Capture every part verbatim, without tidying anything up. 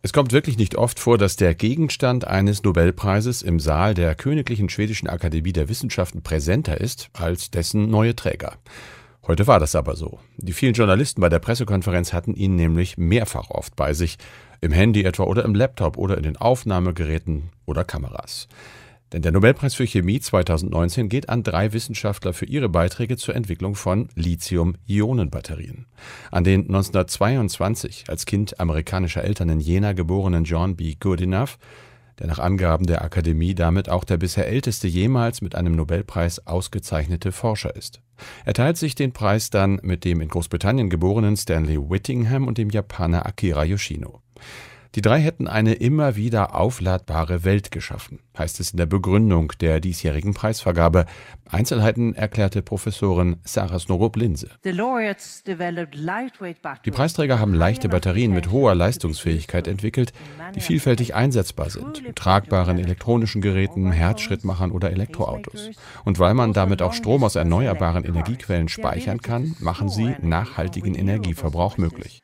Es kommt wirklich nicht oft vor, dass der Gegenstand eines Nobelpreises im Saal der Königlichen Schwedischen Akademie der Wissenschaften präsenter ist als dessen neue Träger. Heute war das aber so. Die vielen Journalisten bei der Pressekonferenz hatten ihn nämlich mehrfach oft bei sich, im Handy etwa oder im Laptop oder in den Aufnahmegeräten oder Kameras. Denn der Nobelpreis für Chemie zweitausendneunzehn geht an drei Wissenschaftler für ihre Beiträge zur Entwicklung von Lithium-Ionen-Batterien. An den neunzehnhundertzweiundzwanzig als Kind amerikanischer Eltern in Jena geborenen John B. Goodenough, der nach Angaben der Akademie damit auch der bisher älteste jemals mit einem Nobelpreis ausgezeichnete Forscher ist. Er teilt sich den Preis dann mit dem in Großbritannien geborenen Stanley Whittingham und dem Japaner Akira Yoshino. Die drei hätten eine immer wieder aufladbare Welt geschaffen, heißt es in der Begründung der diesjährigen Preisvergabe. Einzelheiten erklärte Professorin Sarah Snorup-Linse. Die Preisträger haben leichte Batterien mit hoher Leistungsfähigkeit entwickelt, die vielfältig einsetzbar sind, mit tragbaren elektronischen Geräten, Herzschrittmachern oder Elektroautos. Und weil man damit auch Strom aus erneuerbaren Energiequellen speichern kann, machen sie nachhaltigen Energieverbrauch möglich.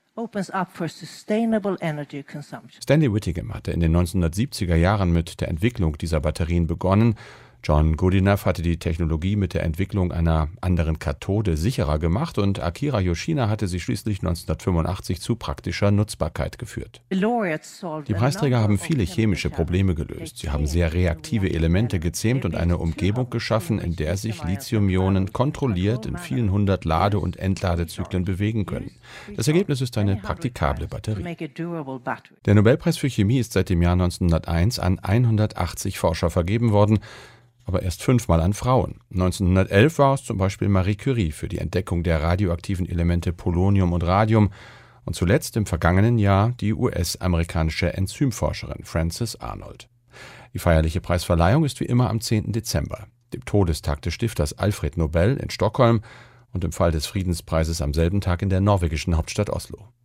Stanley Whittingham hatte in den neunzehnhundertsiebziger Jahren mit der Entwicklung dieser Batterien begonnen. John Goodenough hatte die Technologie mit der Entwicklung einer anderen Kathode sicherer gemacht und Akira Yoshino hatte sie schließlich neunzehnhundertfünfundachtzig zu praktischer Nutzbarkeit geführt. Die Preisträger haben viele chemische Probleme gelöst. Sie haben sehr reaktive Elemente gezähmt und eine Umgebung geschaffen, in der sich Lithium-Ionen kontrolliert in vielen hundert Lade- und Entladezyklen bewegen können. Das Ergebnis ist eine praktikable Batterie. Der Nobelpreis für Chemie ist seit dem Jahr neunzehnhunderteins an hundertachtzig Forscher vergeben worden, aber erst fünfmal an Frauen. neunzehnhundertelf war es zum Beispiel Marie Curie für die Entdeckung der radioaktiven Elemente Polonium und Radium und zuletzt im vergangenen Jahr die U S-amerikanische Enzymforscherin Frances Arnold. Die feierliche Preisverleihung ist wie immer am zehnten Dezember, dem Todestag des Stifters Alfred Nobel in Stockholm und im Fall des Friedenspreises am selben Tag in der norwegischen Hauptstadt Oslo.